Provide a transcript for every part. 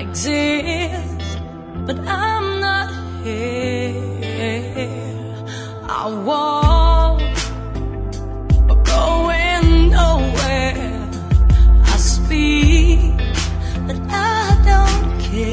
exist, but I'm not here. I walk, but going nowhere. I speak, but I don't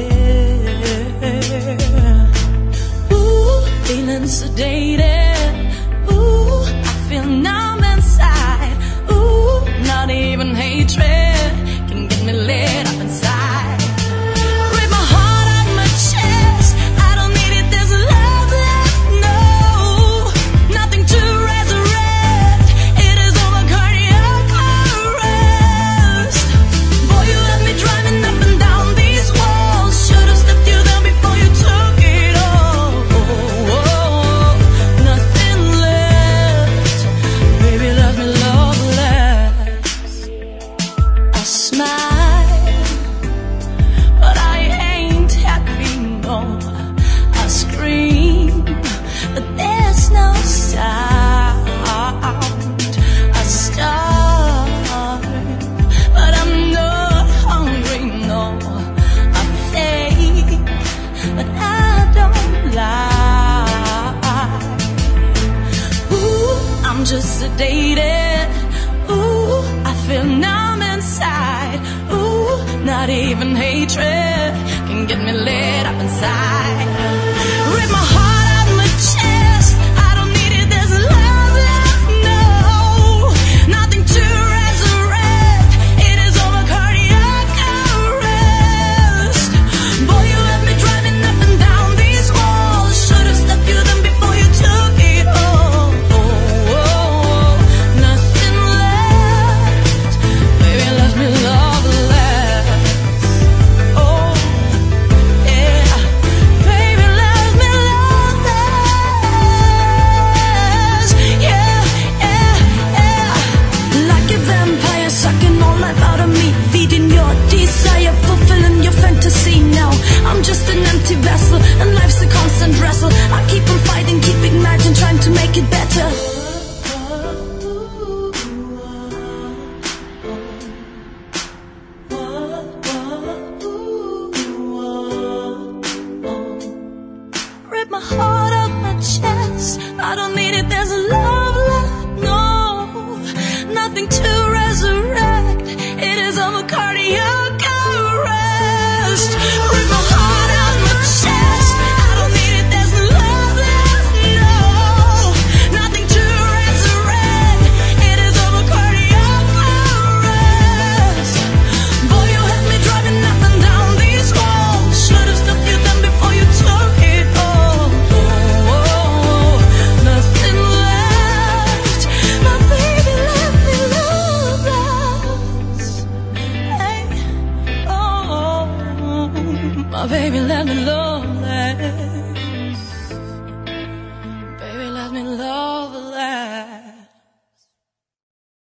care. Ooh, feeling sedated. Ooh, I feel numb inside. Ooh, not even hatred can get me lit up inside. Rip my heart out my chest. I don't need it, there's love left. No, nothing to resurrect. It is over, cardiac arrest. Boy, you left me driving up and down these walls. Should've stepped you down before you took it all. Nothing left. Baby, left me loveless. I smile, but I ain't happy, no. I scream, but there's no sound. I starve, but I'm not hungry, no. I fake, but I don't lie. Ooh, I'm just sedated. Ooh, I feel numb inside. Ooh, not even hatred can get me lit up inside. Rip my heart out my chest. I don't need it, there's love left. No, nothing to resurrect. It is over, cardiac arrest. Boy, you left me driving up and down these walls. Should've stepped you then before you took it all. Nothing left. Baby, left me loveless. Oh, yeah. Baby, left me loveless. Yeah, yeah, yeah. Like a vampire sucking all life out of me, feeding your desire, fulfilling your fantasy. Now I'm just an empty vessel, and life's a constant wrestle. I keep on fighting, keep igniting, trying to make it better. Rip my heart out my chest. I don't need it, there's love left. No, nothing to resurrect. It is over, cardiac arrest. Rip my heart out my chest. I don't need it, there's love left. No, nothing to resurrect. It is over, cardiac arrest. Boy, you had me driving up and down these walls. Should've stopped you then before you took it all. Nothing left. My baby left me loveless. Hey, oh, my baby left me loveless.